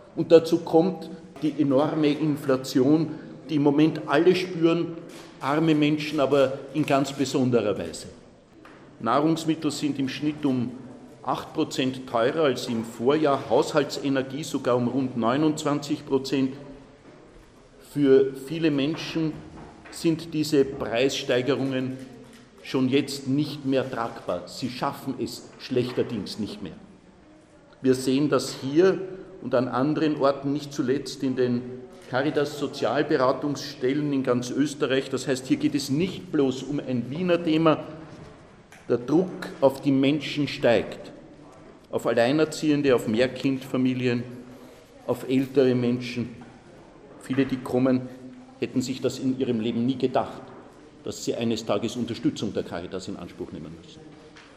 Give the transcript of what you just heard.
Und dazu kommt die enorme Inflation, die im Moment alle spüren, arme Menschen aber in ganz besonderer Weise. Nahrungsmittel sind im Schnitt um 8% teurer als im Vorjahr, Haushaltsenergie sogar um rund 29%. Für viele Menschen sind diese Preissteigerungen schon jetzt nicht mehr tragbar. Sie schaffen es schlechterdings nicht mehr. Wir sehen das hier und an anderen Orten, nicht zuletzt in den Caritas-Sozialberatungsstellen in ganz Österreich. Das heißt, hier geht es nicht bloß um ein Wiener Thema. Der Druck auf die Menschen steigt, auf Alleinerziehende, auf Mehrkindfamilien, auf ältere Menschen. Viele, die kommen, hätten sich das in ihrem Leben nie gedacht, dass sie eines Tages Unterstützung der Caritas in Anspruch nehmen müssen.